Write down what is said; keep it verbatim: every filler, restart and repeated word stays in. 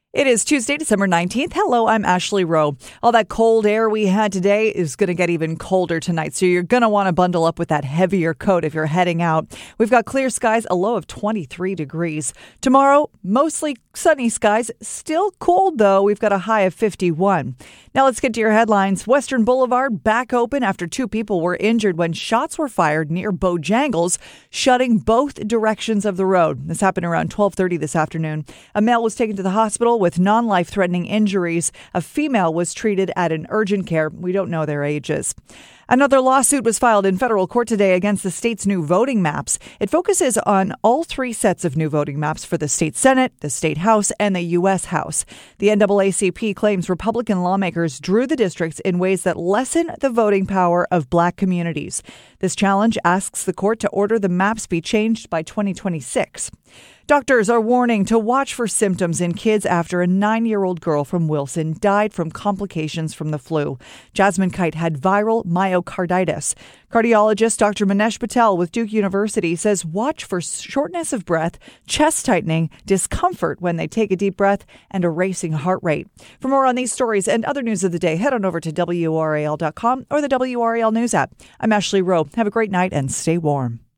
It is Tuesday, December nineteenth. Hello, I'm Ashley Rowe. All that cold air we had today is going to get even colder tonight, so you're going to want to bundle up with that heavier coat if you're heading out. We've got clear skies, a low of twenty-three degrees. Tomorrow, mostly sunny skies, still cold though. We've got a high of fifty-one. Now let's get to your headlines. Western Boulevard back open after two people were injured when shots were fired near Bojangles, shutting both directions of the road. This happened around twelve thirty this afternoon. A male was taken to the hospital with non-life-threatening injuries. A female was treated at an urgent care. We don't know their ages. Another lawsuit was filed in federal court today against the state's new voting maps. It focuses on all three sets of new voting maps for the state Senate, the state House, and the U S House. The N double A C P claims Republican lawmakers drew the districts in ways that lessen the voting power of black communities. This challenge asks the court to order the maps be changed by twenty twenty-six. Doctors are warning to watch for symptoms in kids after a nine-year-old girl from Wilson died from complications from the flu. Jasmine Kite had viral myocarditis. Cardiologist Doctor Manesh Patel with Duke University says watch for shortness of breath, chest tightening, discomfort when they take a deep breath, and a racing heart rate. For more on these stories and other news of the day, head on over to W R A L dot com or the W R A L News app. I'm Ashley Rowe. Have a great night and stay warm.